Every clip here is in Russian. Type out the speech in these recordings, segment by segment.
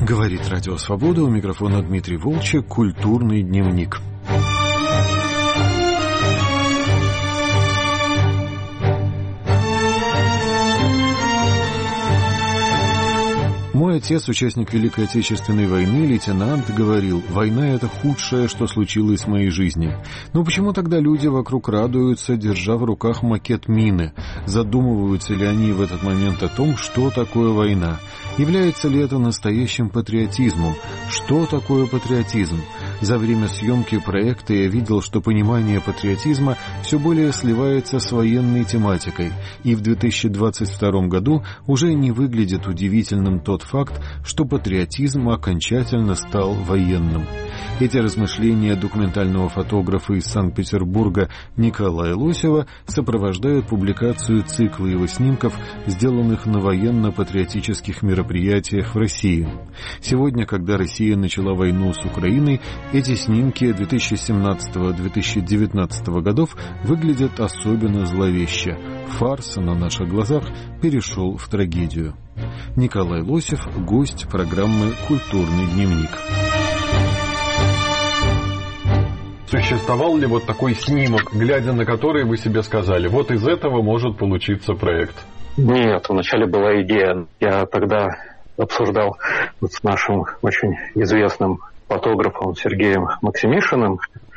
Говорит Радио Свобода, у микрофона Дмитрий Волчек, «Культурный дневник». Мой отец, участник Великой Отечественной войны, лейтенант, говорил: «Война — это худшее, что случилось в моей жизни». Но почему тогда люди вокруг радуются, держа в руках макет мины? Задумываются ли они в этот момент о том, что такое война? Является ли это настоящим патриотизмом? Что такое патриотизм? За время съемки проекта я видел, что понимание патриотизма все более сливается с военной тематикой, и в 2022 году уже не выглядит удивительным тот факт, что патриотизм окончательно стал военным. Эти размышления документального фотографа из Санкт-Петербурга Николая Лосева сопровождают публикацию цикла его снимков, сделанных на военно-патриотических мероприятиях в России. Сегодня, когда Россия начала войну с Украиной, эти снимки 2017-2019 годов выглядят особенно зловеще. Фарс на наших глазах перешел в трагедию. Николай Лосев, гость программы «Культурный дневник». Существовал ли вот такой снимок, глядя на который вы себе сказали: вот из этого может получиться проект? Нет, вначале была идея. Я тогда обсуждал с нашим очень известным фотографом Сергеем Максимишиным.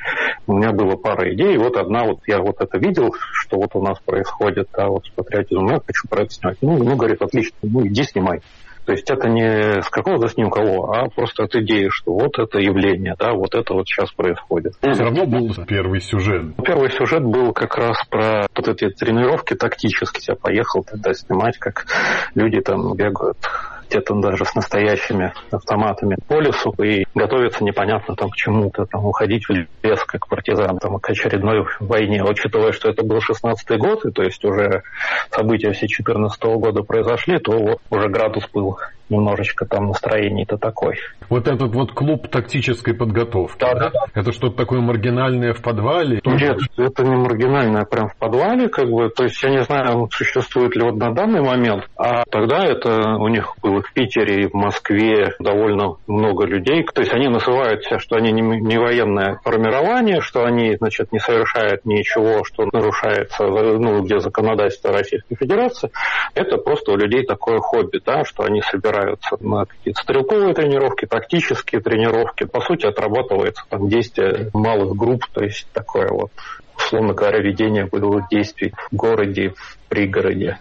У меня было пара идей. Вот одна, я это видел, что вот у нас происходит, с патриотизмом. Я хочу проект снять. Говорит, отлично, иди снимай. То есть это не с какого-то снимка, а просто от идеи, что вот это явление, вот это вот сейчас происходит. Все равно был первый сюжет. Первый сюжет был как раз про вот эти тренировки тактические. Я поехал тогда снимать, как люди там бегают, где-то даже с настоящими автоматами по лесу и готовятся непонятно к чему-то, уходить в лес как партизан, к очередной войне. Учитывая, что это был 16-й год, и то есть уже события все 14-го года произошли, то уже градус был немножечко настроение-то такой. Вот этот клуб тактической подготовки, да? Это что-то такое маргинальное в подвале? Нет, это не маргинальное прям в подвале, то есть я не знаю, существует ли на данный момент, а тогда это у них было в Питере и в Москве довольно много людей, то есть они называют себя, что они не военное формирование, что они, не совершают ничего, что нарушается, где законодательство Российской Федерации. Это просто у людей такое хобби, что они собираются на какие-то стрелковые тренировки, тактические тренировки. По сути, отрабатывается действие малых групп, то есть такое условно говоря, ведение боевых действий в городе, в пригороде.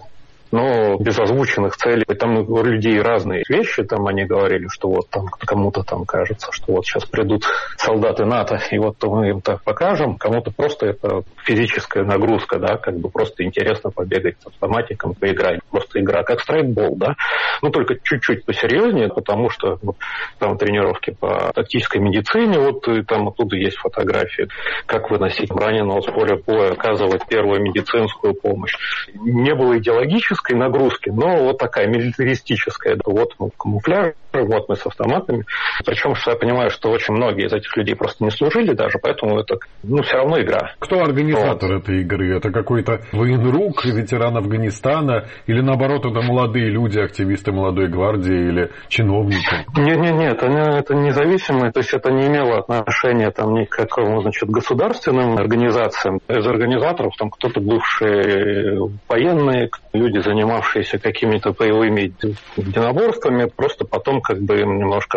Но без озвученных целей. Там у людей разные вещи. Они говорили, что кому-то кажется, что сейчас придут солдаты НАТО, и мы им так покажем. Кому-то просто это физическая нагрузка, просто интересно побегать с автоматиком, поиграть. Просто игра, как страйкбол, только чуть-чуть посерьезнее, потому что там тренировки по тактической медицине, и там оттуда есть фотографии, как выносить раненого с поля боя, оказывать первую медицинскую помощь. Не было идеологической нагрузки, но такая милитаристическая. Мы в камуфляже, мы с автоматами. Причем, что я понимаю, что очень многие из этих людей просто не служили даже, поэтому это, все равно игра. Кто организатор этой игры? Это какой-то военрук, ветеран Афганистана, или наоборот, это молодые люди, активисты молодой гвардии или чиновники? Нет, это независимые, то есть это не имело отношения ни к какому, государственным организациям. Из организаторов кто-то бывшие военные, люди, занимавшиеся какими-то боевыми единоборствами, просто потом им немножко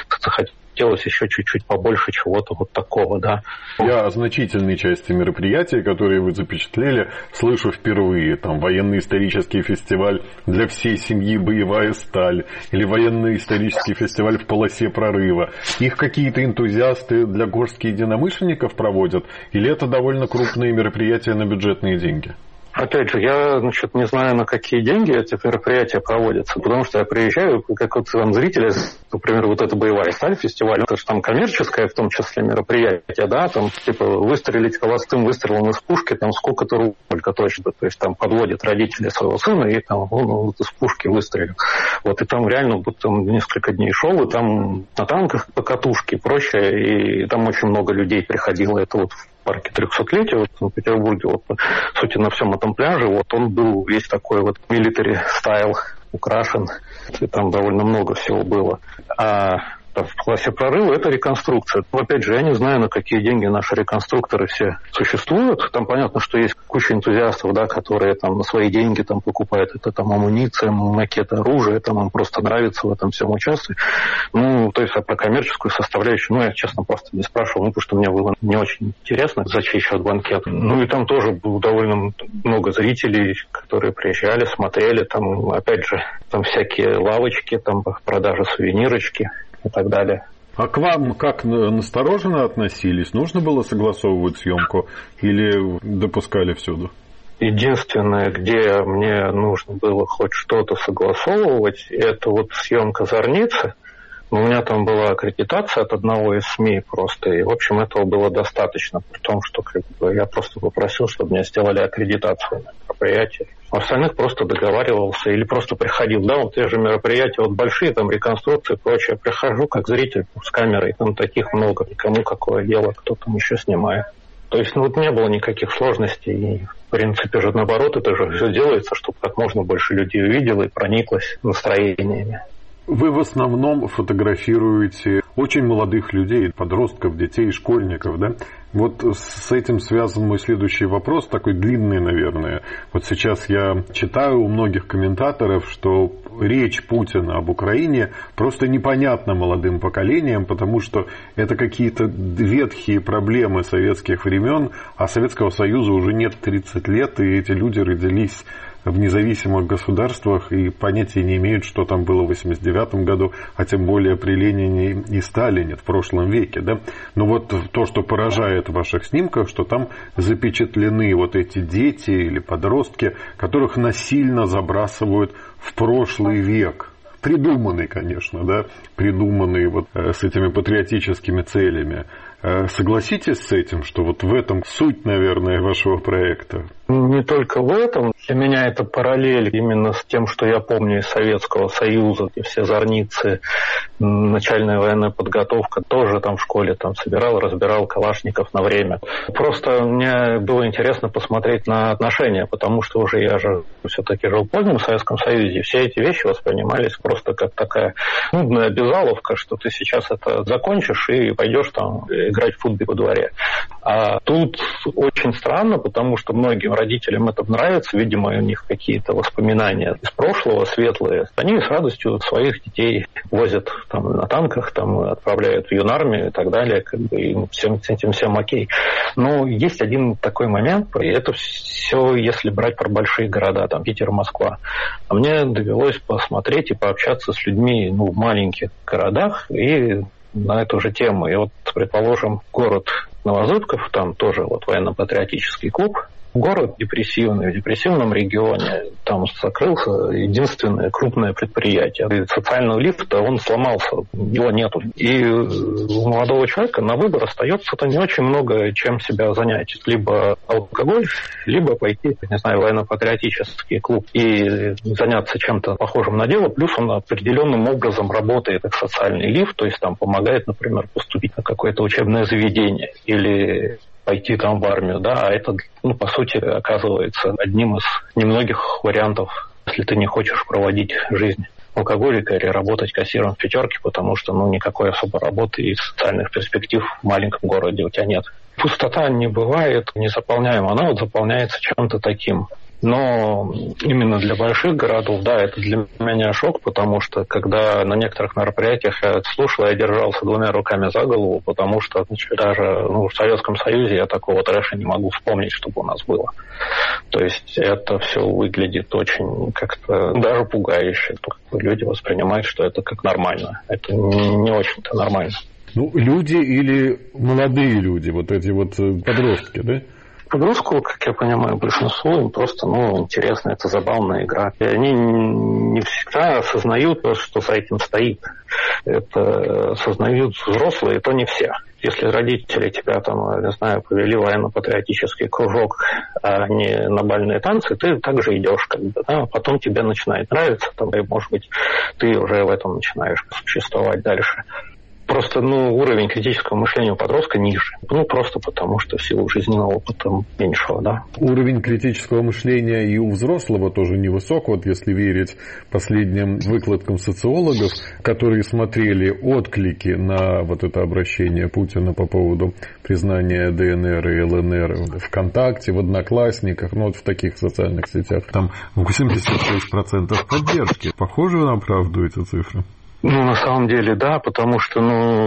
хотелось еще чуть-чуть побольше чего-то такого, Я о значительной части мероприятий, которые вы запечатлели, слышу впервые. Военно-исторический фестиваль для всей семьи «Боевая сталь» или военно-исторический фестиваль в полосе прорыва. Их какие-то энтузиасты для горстки единомышленников проводят? Или это довольно крупные мероприятия на бюджетные деньги? Опять же, я, не знаю, на какие деньги эти мероприятия проводятся, потому что я приезжаю, как зрители, например, эта «Боевая сталь» фестиваль, это же коммерческое, в том числе, мероприятие, выстрелить холостым выстрелом из пушки, сколько-то рубль точно, то есть подводят родители своего сына и из пушки выстрелят. И там реально несколько дней шоу, и там на танках покатушки и прочее, и там очень много людей приходило, это в парке 300-летия в Петербурге, по сути, на всем этом пляже, он был весь такой military style, украшен, и там довольно много всего было. А в классе прорыва это реконструкция. Но, опять же, я не знаю, на какие деньги наши реконструкторы все существуют. Там понятно, что есть куча энтузиастов, да, которые там на свои деньги там покупают это там амуниция, макеты оружия, там им просто нравится в этом всем участвовать. Ну, то есть, а про коммерческую составляющую, я, честно, просто не спрашивал, потому что мне было не очень интересно, за чей счет банкет. Ну, и там тоже было довольно много зрителей, которые приезжали, смотрели, там, опять же, там всякие лавочки, там продажа сувенирочки и так далее. А к вам как настороженно относились? Нужно было согласовывать съемку или допускали всюду? Единственное, где мне нужно было хоть что-то согласовывать, это вот съемка «Зорницы». У меня там была аккредитация от одного из СМИ просто, и, в общем, этого было достаточно, при том, что я просто попросил, чтобы мне сделали аккредитацию на мероприятие. А остальных просто договаривался или просто приходил. Да, вот те же мероприятия, вот большие, там, реконструкции и прочее. Прихожу как зритель с камерой, там таких много, никому какое дело, кто там еще снимает. То есть, не было никаких сложностей, и, в принципе же, наоборот, это же все делается, чтобы как можно больше людей увидело и прониклось настроениями. Вы в основном фотографируете очень молодых людей, подростков, детей, школьников, да? Вот с этим связан мой следующий вопрос, такой длинный, наверное. Вот сейчас я читаю у многих комментаторов, что речь Путина об Украине просто непонятна молодым поколениям, потому что это какие-то ветхие проблемы советских времен, а Советского Союза уже нет 30 лет, и эти люди родились в независимых государствах и понятия не имеют, что там было в 1989 году, а тем более при Ленине и Сталине в прошлом веке. Да? Но вот то, что поражает в ваших снимках, что там запечатлены вот эти дети или подростки, которых насильно забрасывают в прошлый век. Придуманный, конечно, да, придуманный вот с этими патриотическими целями. Согласитесь с этим, что вот в этом суть, наверное, вашего проекта? Не только в этом. Для меня это параллель именно с тем, что я помню из Советского Союза, где все зорницы, начальная военная подготовка, тоже там в школе там собирал, разбирал калашников на время. Просто мне было интересно посмотреть на отношения, потому что уже я же все-таки жил в позднем Советском Союзе, и все эти вещи воспринимались просто как такая нудная обязаловка, что ты сейчас это закончишь и пойдешь там играть в футбол во дворе. А тут очень странно, потому что многим родителям это нравится, видимо, у них какие-то воспоминания из прошлого светлые. Они с радостью своих детей возят там на танках, там отправляют в юнармию и так далее, и всем этим всем окей. Но есть один такой момент, и это все, если брать про большие города, там Питер, Москва. А мне довелось посмотреть и пообщаться с людьми в маленьких городах и на эту же тему. И вот, предположим, город Новозыбков, там тоже вот военно-патриотический клуб, город депрессивный, в депрессивном регионе, там закрылся единственное крупное предприятие. И социального лифта, он сломался, его нету. И у молодого человека на выбор остается-то не очень много чем себя занять. Либо алкоголь, либо пойти, не знаю, в военно-патриотический клуб и заняться чем-то похожим на дело. Плюс он определенным образом работает как социальный лифт, то есть там помогает, например, поступить на какое-то учебное заведение или пойти там в армию, да, а это, по сути, оказывается одним из немногих вариантов, если ты не хочешь проводить жизнь алкоголика или работать кассиром в пятерке, потому что, никакой особой работы и социальных перспектив в маленьком городе у тебя нет. Пустота не бывает незаполняема, она вот заполняется чем-то таким. Но именно для больших городов, да, это для меня шок, потому что когда на некоторых мероприятиях я это слушал, я держался двумя руками за голову, потому что даже в Советском Союзе я такого трэша не могу вспомнить, чтобы у нас было. То есть это все выглядит очень как-то даже пугающе. Люди воспринимают, что это как нормально. Это не очень-то нормально. Люди или молодые люди, вот эти вот подростки, да? Подростку, как я понимаю, большинству им просто, интересно, это забавная игра. И они не всегда осознают, что за этим стоит. Это осознают взрослые, то не все. Если родители тебя повели в военно-патриотический кружок, а не на бальные танцы, ты также идешь, потом тебе начинает нравиться, и, может быть, ты уже в этом начинаешь существовать дальше. Просто, уровень критического мышления у подростка ниже. Просто потому, что в силу жизненного опыта меньшего, да. Уровень критического мышления и у взрослого тоже невысок. Вот если верить последним выкладкам социологов, которые смотрели отклики на вот это обращение Путина по поводу признания ДНР и ЛНР ВКонтакте, в Одноклассниках, в таких социальных сетях, там 86% поддержки. Похоже на правду эти цифры? На самом деле, да, потому что,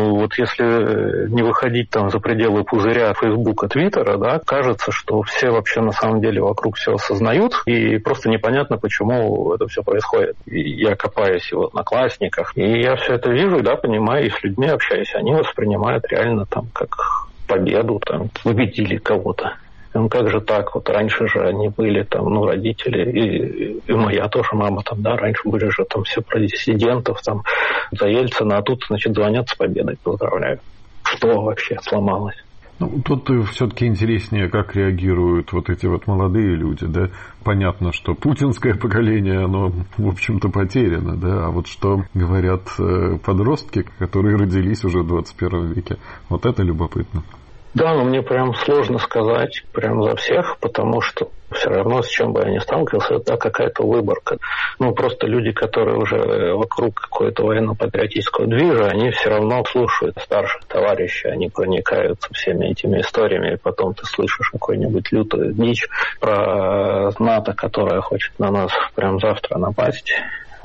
если не выходить там за пределы пузыря Фейсбука, Твиттера, да, кажется, что все вообще на самом деле вокруг все осознают, и просто непонятно, почему это все происходит. И я копаюсь и в Одноклассниках, и я все это вижу, да, понимаю, и с людьми общаюсь, они воспринимают реально там как победу, там, победили кого-то. Как же так? Вот раньше же они были там, родители, и моя тоже мама там, да, раньше были же там все про диссидентов, там, за Ельцина, а тут, звонят с победой, поздравляю. Что вообще сломалось? Тут все-таки интереснее, как реагируют вот эти вот молодые люди, да. Понятно, что путинское поколение, оно, в общем-то, потеряно, да. А вот что говорят подростки, которые родились уже в 21 веке, вот это любопытно. Да, но мне прям сложно сказать прям за всех, потому что все равно, с чем бы я ни сталкивался, это какая-то выборка. Просто люди, которые уже вокруг какого-то военно-патриотического движа, они все равно слушают старших товарищей, они проникаются всеми этими историями, и потом ты слышишь какую-нибудь лютую дичь про НАТО, которая хочет на нас прям завтра напасть,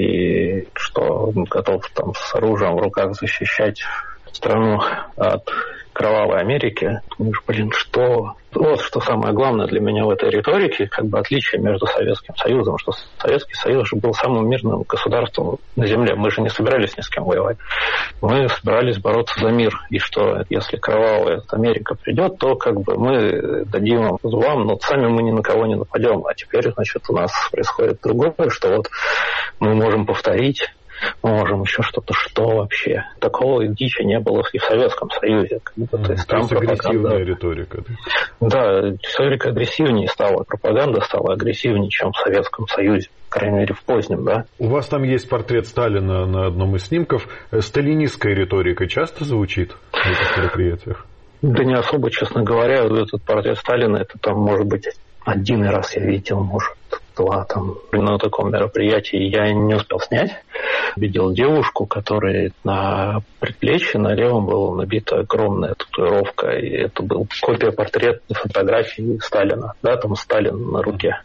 и что он готов там с оружием в руках защищать страну от кровавой Америки. Думаешь, что? Вот что самое главное для меня в этой риторике, отличие между Советским Союзом, что Советский Союз же был самым мирным государством на Земле. Мы же не собирались ни с кем воевать. Мы собирались бороться за мир. И что, если кровавая Америка придет, то мы дадим им зубам, но сами мы ни на кого не нападем. А теперь, у нас происходит другое, что мы можем повторить, мы можем еще что-то, что вообще. Такого дичи не было и в Советском Союзе. То есть агрессивная риторика. Да, риторика агрессивнее стала, пропаганда стала агрессивнее, чем в Советском Союзе. По крайней мере, в позднем, да. У вас там есть портрет Сталина на одном из снимков. Сталинистская риторика часто звучит на этих мероприятиях? Да не особо, честно говоря. Этот портрет Сталина, это там, может быть, один раз я видел, может, два там на таком мероприятии я не успел снять. Видел девушку, которой на предплечье на левом была набита огромная татуировка, и это был копия портрета фотографии Сталина, да, там Сталин на руке.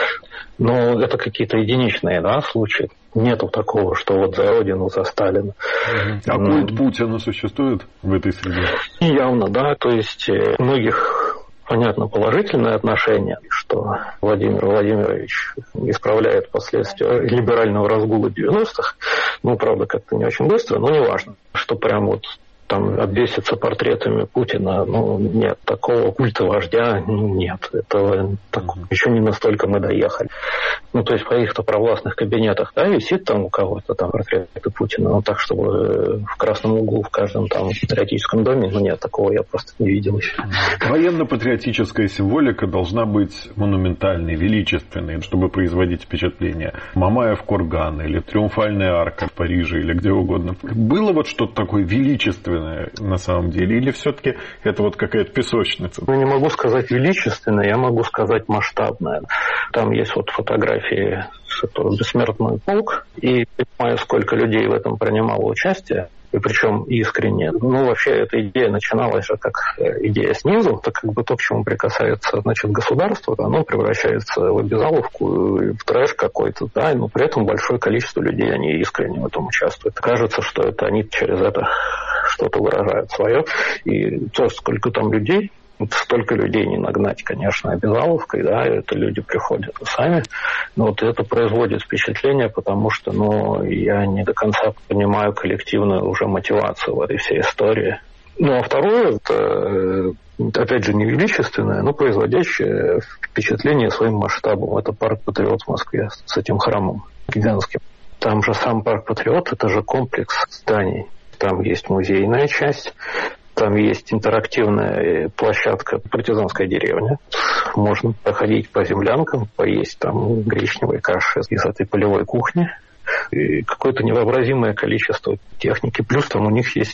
Но это какие-то единичные, да, случаи. Нету такого, что за Родину, за Сталина. А культ Путина существует в этой среде? Явно, да, то есть у многих понятно, положительное отношение, что Владимир Владимирович исправляет последствия либерального разгула 90-х. Правда, как-то не очень быстро, но неважно. Что прям там обвеситься портретами Путина, нет, такого культа вождя, нет, этого еще не настолько мы доехали. То есть в каких-то провластных кабинетах, да, висит там у кого-то там портрет Путина, так, чтобы в красном углу в каждом там патриотическом доме, нет, такого я просто не видел еще. Военно-патриотическая символика должна быть монументальной, величественной, чтобы производить впечатление. Мамаев курган или Триумфальная арка в Париже или где угодно. Было что-то такое величественное на самом деле? Или все-таки это какая-то песочница? Не могу сказать величественное, я могу сказать масштабное. Там есть фотографии «Бессмертный полк», и понимаю, сколько людей в этом принимало участие, и причем искренне. Вообще эта идея начиналась же как идея снизу, так то, к чему прикасается, государство, оно превращается в обязаловку, в трэш какой-то, да, но при этом большое количество людей, они искренне в этом участвуют. Кажется, что это они через это что-то выражают свое, и то, сколько там людей, столько людей не нагнать, конечно, обязаловкой, да, это люди приходят сами, но это производит впечатление, потому что, я не до конца понимаю коллективную уже мотивацию в этой всей истории. А второе, это, опять же, не величественное, но производящее впечатление своим масштабом. Это парк «Патриот» в Москве с этим храмом гигантским. Там же сам парк «Патриот», это же комплекс зданий. Там есть музейная часть, там есть интерактивная площадка «Партизанская деревня». Можно проходить по землянкам, поесть там гречневой каши из этой полевой кухни. И какое-то невообразимое количество техники. Плюс там у них есть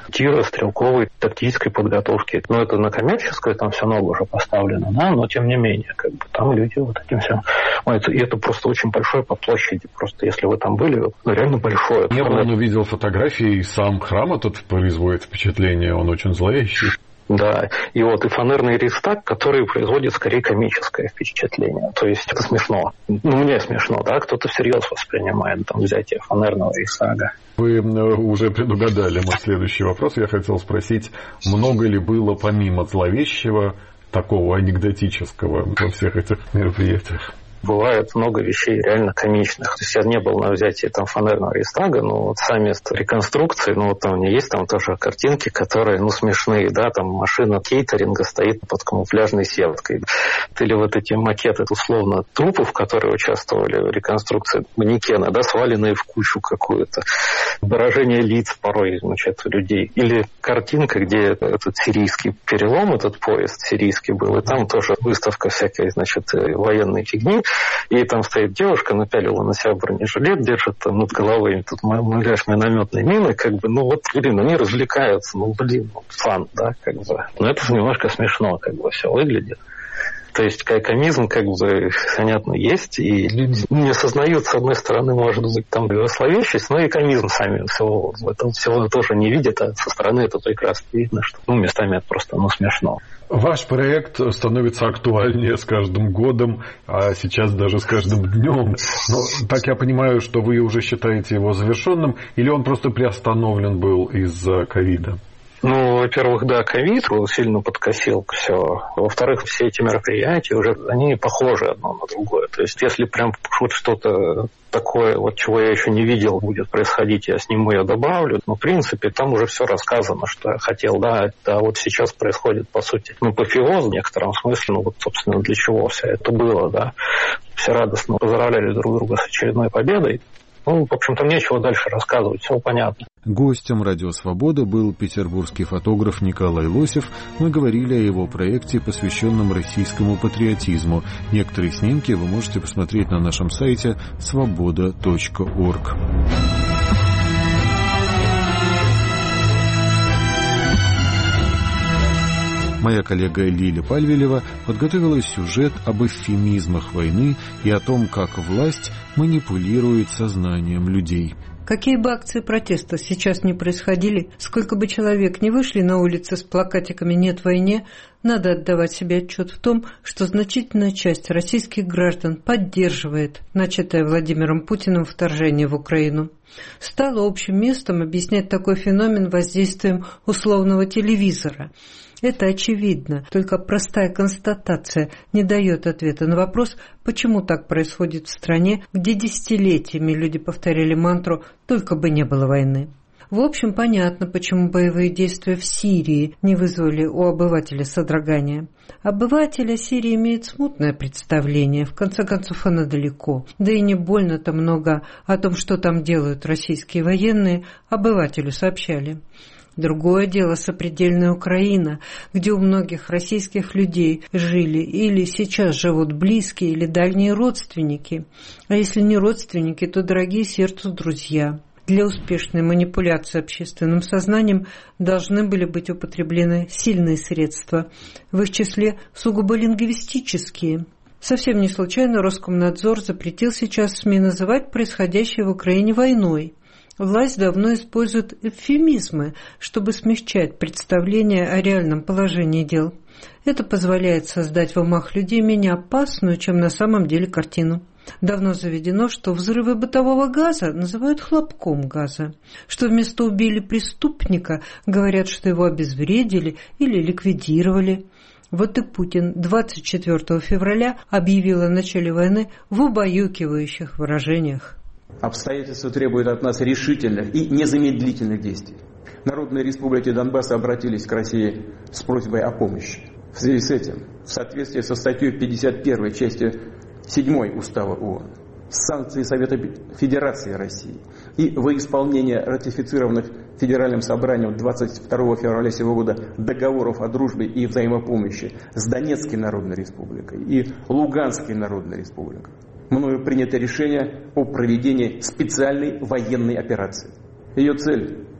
тира, стрелковой, тактической подготовки. Но это на коммерческое там все много уже поставлено, да, но тем не менее, как бы там люди вот этим всем. И это просто очень большое по площади. Просто если вы там были, реально большое. Я увидел фотографии, и сам храм этот производит впечатление, он очень зловещий. Да, и вот и фанерный Рейхстаг, который производит скорее комическое впечатление. То есть это смешно. Мне смешно, да, кто-то всерьез воспринимает там взятие фанерного Рейхстага. Вы уже предугадали мой следующий вопрос. Я хотел спросить, много ли было помимо зловещего такого анекдотического во всех этих мероприятиях? Бывает много вещей реально комичных. То есть я не был на взятии там фанерного Рейхстага, но вот сами реконструкции, вот там у меня есть там тоже картинки, которые, смешные, да, там машина кейтеринга стоит под камуфляжной сеткой. Или вот эти макеты, условно, трупов, которые участвовали в реконструкции манекена, да, сваленные в кучу какую-то. Выражение лиц порой, значит, у людей. Или картинка, где этот сирийский перелом, этот поезд сирийский был, и там тоже выставка всякой, значит, военной фигни. И там стоит девушка, напялила на себя бронежилет, держит там над головой тут муляж минометной мины, как бы, они развлекаются, фан, да, как бы. Но это немножко смешно, как бы, все выглядит. То есть комизм, как бы, понятно, есть, и люди не осознают, с одной стороны, может быть, там зловещесть, но и комизм сами всего тоже не видят, а со стороны это прекрасно видно, что местами это просто смешно. Ваш проект становится актуальнее с каждым годом, а сейчас даже с каждым днем. Но так я понимаю, что вы уже считаете его завершенным, или он просто приостановлен был из-за ковида? Во-первых, да, ковид сильно подкосил все. Во-вторых, все эти мероприятия уже, они похожи одно на другое. То есть, если прям что-то такое, чего я еще не видел, будет происходить, я сниму, я добавлю. В принципе, там уже все рассказано, что я хотел. Да, вот сейчас происходит, по сути, апофеоз в некотором смысле. Собственно, для чего все это было, да. Все радостно поздравляли друг друга с очередной победой. В общем, там нечего дальше рассказывать, все понятно. Гостем «Радио Свобода» был петербургский фотограф Николай Лосев. Мы говорили о его проекте, посвященном российскому патриотизму. Некоторые снимки вы можете посмотреть на нашем сайте svoboda.org. Моя коллега Лиля Пальвелева подготовила сюжет об эвфемизмах войны и о том, как власть манипулирует сознанием людей. Какие бы акции протеста сейчас не происходили, сколько бы человек не вышли на улицы с плакатиками «Нет войне», надо отдавать себе отчет в том, что значительная часть российских граждан поддерживает начатое Владимиром Путиным вторжение в Украину. Стало общим местом объяснять такой феномен воздействием условного телевизора. Это очевидно, только простая констатация не дает ответа на вопрос, почему так происходит в стране, где десятилетиями люди повторяли мантру «только бы не было войны». В общем, понятно, почему боевые действия в Сирии не вызвали у обывателя содрогания. Обыватель о Сирии имеет смутное представление, в конце концов оно далеко. Да и не больно-то много о том, что там делают российские военные, обывателю сообщали. Другое дело сопредельная Украина, где у многих российских людей жили или сейчас живут близкие или дальние родственники. А если не родственники, то дорогие сердцу друзья. Для успешной манипуляции общественным сознанием должны были быть употреблены сильные средства, в их числе сугубо лингвистические. Совсем не случайно Роскомнадзор запретил сейчас СМИ называть происходящее в Украине войной. Власть давно использует эвфемизмы, чтобы смягчать представление о реальном положении дел. Это позволяет создать в умах людей менее опасную, чем на самом деле, картину. Давно заведено, что взрывы бытового газа называют хлопком газа, что вместо «убили преступника» говорят, что его обезвредили или ликвидировали. Вот и Путин 24 февраля объявил о начале войны в убаюкивающих выражениях. Обстоятельства требуют от нас решительных и незамедлительных действий. Народные республики Донбасса обратились к России с просьбой о помощи. В связи с этим, в соответствии со статьей 51 части 7 Устава ООН, санкции Совета Федерации России и во исполнение ратифицированных Федеральным собранием 22 февраля сего года договоров о дружбе и взаимопомощи с Донецкой Народной Республикой и Луганской Народной Республикой, мною принято решение о проведении специальной военной операции. Ее цель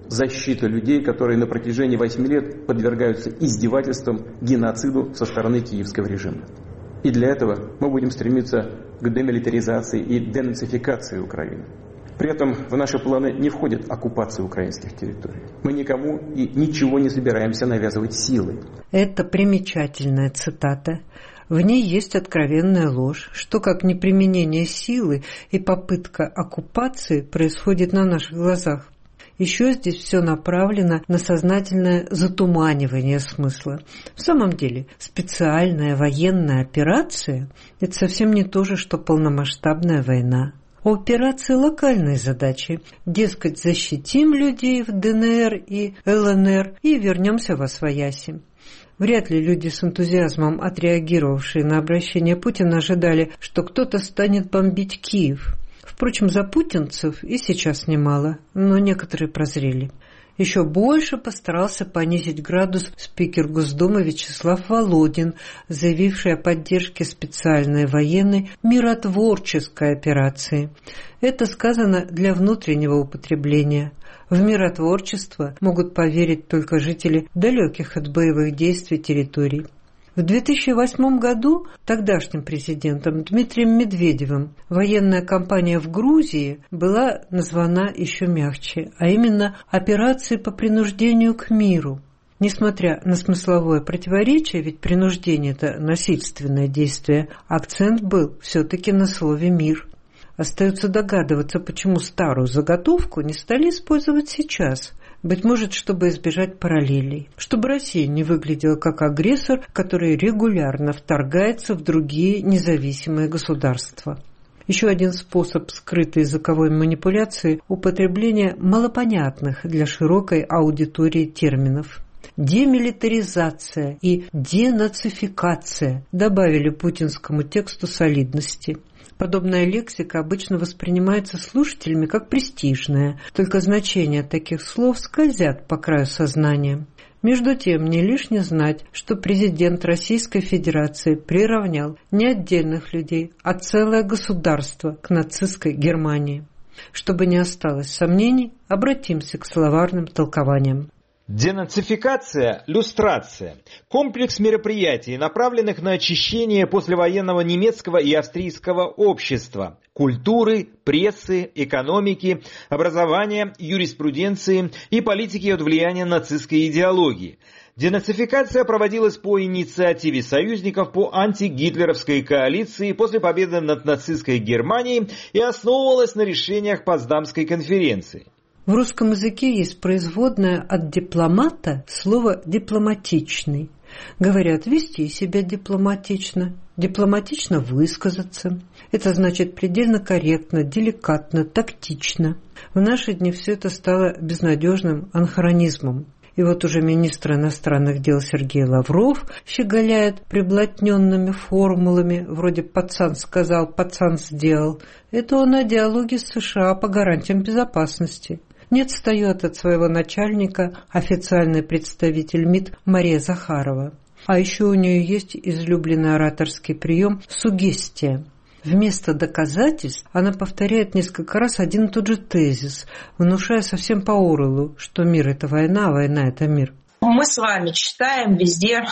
защита людей, которые на протяжении 8 лет подвергаются издевательствам, геноциду со стороны киевского режима. И для этого мы будем стремиться к демилитаризации и денацификации Украины. При этом в наши планы не входит оккупация украинских территорий. Мы никому и ничего не собираемся навязывать силой. Это примечательная цитата. В ней есть откровенная ложь, что как неприменение силы и попытка оккупации происходит на наших глазах. Еще здесь все направлено на сознательное затуманивание смысла. В самом деле, специальная военная операция – это совсем не то же, что полномасштабная война. У операции локальные задачи. Дескать, защитим людей в ДНР и ЛНР и вернемся во свояси. Вряд ли люди с энтузиазмом, отреагировавшие на обращение Путина, ожидали, что кто-то станет бомбить Киев. Впрочем, за путинцев и сейчас немало, но некоторые прозрели. Еще больше постарался понизить градус спикер Госдумы Вячеслав Володин, заявивший о поддержке специальной военной миротворческой операции. Это сказано для внутреннего употребления. В миротворчество могут поверить только жители далеких от боевых действий территорий. В 2008 году тогдашним президентом Дмитрием Медведевым военная кампания в Грузии была названа еще мягче, а именно операцией по принуждению к миру. Несмотря на смысловое противоречие, ведь принуждение – это насильственное действие, акцент был все-таки на слове «мир». Остается догадываться, почему старую заготовку не стали использовать сейчас. Быть может, чтобы избежать параллелей. Чтобы Россия не выглядела как агрессор, который регулярно вторгается в другие независимые государства. Еще один способ скрытой языковой манипуляции – употребление малопонятных для широкой аудитории терминов. Демилитаризация и денацификация добавили путинскому тексту солидности. Подобная лексика обычно воспринимается слушателями как престижная, только значения таких слов скользят по краю сознания. Между тем, не лишне знать, что президент Российской Федерации приравнял не отдельных людей, а целое государство к нацистской Германии. Чтобы не осталось сомнений, обратимся к словарным толкованиям. Денацификация – люстрация. Комплекс мероприятий, направленных на очищение послевоенного немецкого и австрийского общества, культуры, прессы, экономики, образования, юриспруденции и политики от влияния нацистской идеологии. Денацификация проводилась по инициативе союзников по антигитлеровской коалиции после победы над нацистской Германией и основывалась на решениях Потсдамской конференции. В русском языке есть производное от дипломата слово «дипломатичный». Говорят, вести себя дипломатично, дипломатично высказаться. Это значит предельно корректно, деликатно, тактично. В наши дни все это стало безнадежным анахронизмом. И вот уже министр иностранных дел Сергей Лавров щеголяет приблотненными формулами, вроде «пацан сказал, пацан сделал». Это он о диалоге с США по гарантиям безопасности. Не отстает от своего начальника официальный представитель МИД Мария Захарова. А еще у нее есть излюбленный ораторский прием «сугестия». Вместо доказательств она повторяет несколько раз один и тот же тезис, внушая совсем по Оруэллу, что мир – это война, а война – это мир. Мы с вами читаем везде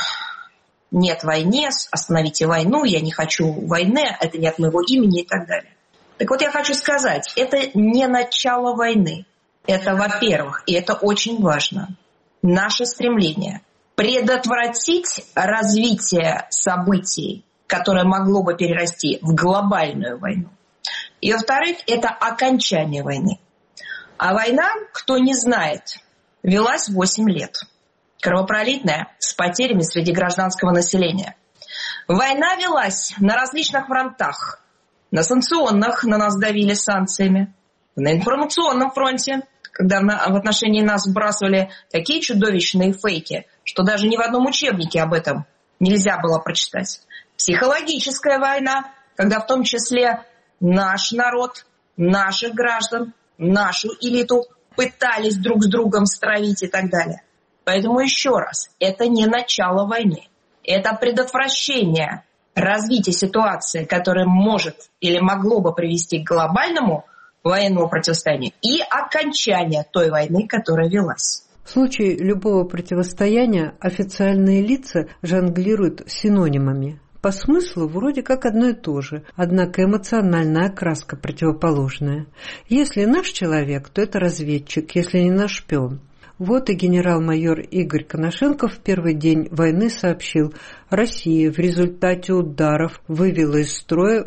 «нет войне», «остановите войну», «я не хочу войны», «это не от моего имени» и так далее. Так вот я хочу сказать, это не начало войны. Это, во-первых, и это очень важно, наше стремление предотвратить развитие событий, которое могло бы перерасти в глобальную войну. И, во-вторых, это окончание войны. А война, кто не знает, велась 8 лет. Кровопролитная, с потерями среди гражданского населения. Война велась на различных фронтах. На санкционных на нас давили санкциями. На информационном фронте, когда в отношении нас сбрасывали такие чудовищные фейки, что даже ни в одном учебнике об этом нельзя было прочитать. Психологическая война, когда в том числе наш народ, наших граждан, нашу элиту пытались друг с другом стравить и так далее. Поэтому еще раз, это не начало войны. Это предотвращение развития ситуации, которая может или могло бы привести к глобальному военного противостояния и окончания той войны, которая велась. В случае любого противостояния официальные лица жонглируют синонимами. По смыслу вроде как одно и то же, однако эмоциональная окраска противоположная. Если наш человек, то это разведчик, если не наш шпион. Вот и генерал-майор Игорь Коношенко в первый день войны сообщил: Россия в результате ударов вывела из строя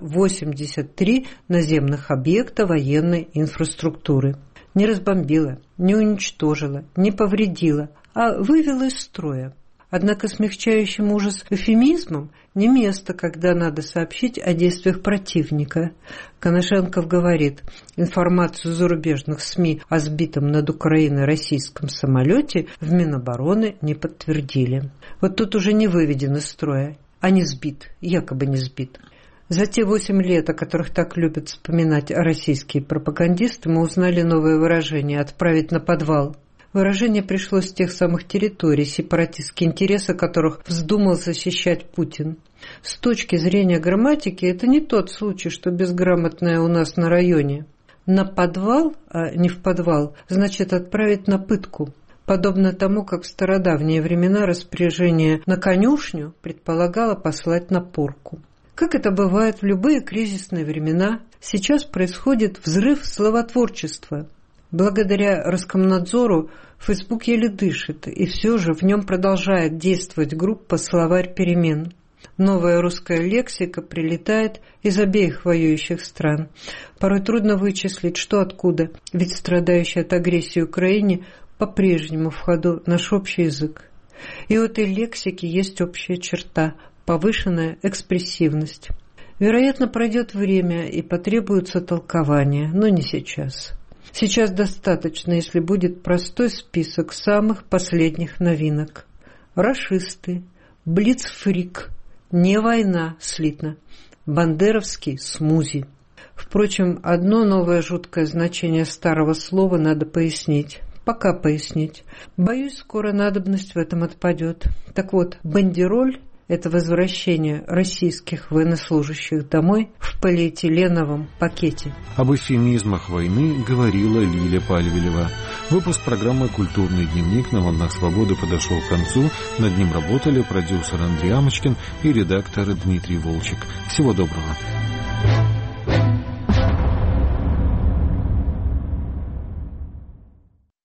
83 наземных объекта военной инфраструктуры. Не разбомбила, не уничтожила, не повредила, а вывела из строя. Однако смягчающим ужас эвфемизмом не место, когда надо сообщить о действиях противника. Коношенков говорит, информацию зарубежных СМИ о сбитом над Украиной российском самолете в Минобороны не подтвердили. Вот тут уже не выведен из строя, а не сбит, якобы не сбит. За те 8 лет, о которых так любят вспоминать российские пропагандисты, мы узнали новое выражение «отправить на подвал». Выражение пришло с тех самых территорий, сепаратистские интересы которых вздумал защищать Путин. С точки зрения грамматики, это не тот случай, что безграмотное у нас на районе. На подвал, а не в подвал, значит отправить на пытку. Подобно тому, как в стародавние времена распоряжение на конюшню предполагало послать на порку. Как это бывает в любые кризисные времена, сейчас происходит взрыв словотворчества. Благодаря Роскомнадзору Facebook еле дышит, и все же в нем продолжает действовать группа «Словарь перемен». Новая русская лексика прилетает из обеих воюющих стран. Порой трудно вычислить, что откуда, ведь страдающей от агрессии Украине по-прежнему в ходу наш общий язык. И у этой лексики есть общая черта – повышенная экспрессивность. Вероятно, пройдет время и потребуется толкование, но не сейчас. Сейчас достаточно, если будет простой список самых последних новинок. Рашисты, блицфрик, не война, слитно, бандеровский смузи. Впрочем, одно новое жуткое значение старого слова надо пояснить. Пока пояснить. Боюсь, скоро надобность в этом отпадет. Так вот, бандероль – это возвращение российских военнослужащих домой в полиэтиленовом пакете. Об эвфемизмах войны говорила Лиля Пальвелева. Выпуск программы «Культурный дневник» на «Волнах Свободы» подошел к концу. Над ним работали продюсер Андрей Амочкин и редактор Дмитрий Волчек. Всего доброго.